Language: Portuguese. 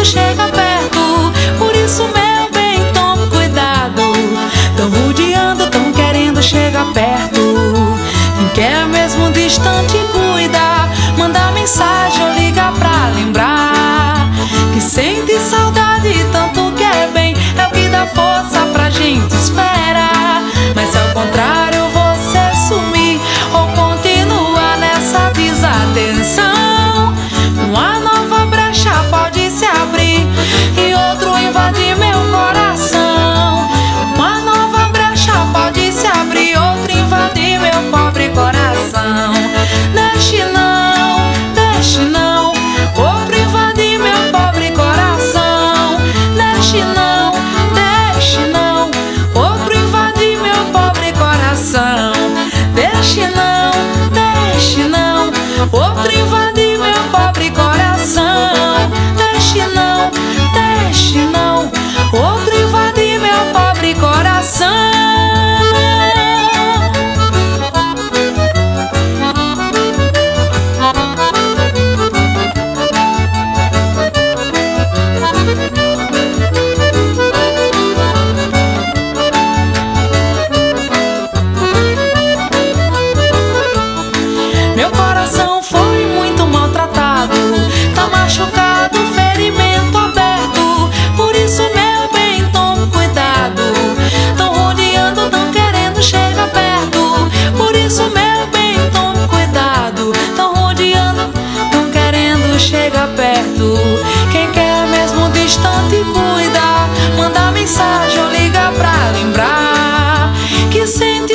querendo, chega perto. Por isso, meu bem, tome cuidado. Tão rodeando, tão querendo, chega perto. Quem quer mesmo distante, cuida. Manda mensagem ou liga pra lembrar que sente saudade e tanto quer bem. É o que dá força pra gente esperar. Mas se ao contrário você sumir ou continuar nessa desatenção, uma nova brecha pode se abrir e outro invadir meu coração. Uma nova brecha pode se abrir, outro invadir meu pobre coração. Deixe não, deixe não, outro invadir meu pobre coração. Deixe não, deixe não, outro invadir meu pobre coração. Deixe não, deixe não, outro invadir meu pobre coração. Deixe não, outro invadir meu pobre coração. Meu coração foi muito maltratado, tá machucado, ferimento aberto. Por isso, meu bem, tome cuidado. Tão rodeando, tão querendo, chega perto. Por isso, meu bem, tome cuidado. Tão rodeando, tão querendo, chega perto. Quem quer mesmo distante, cuida. Manda mensagem ou liga pra lembrar que sente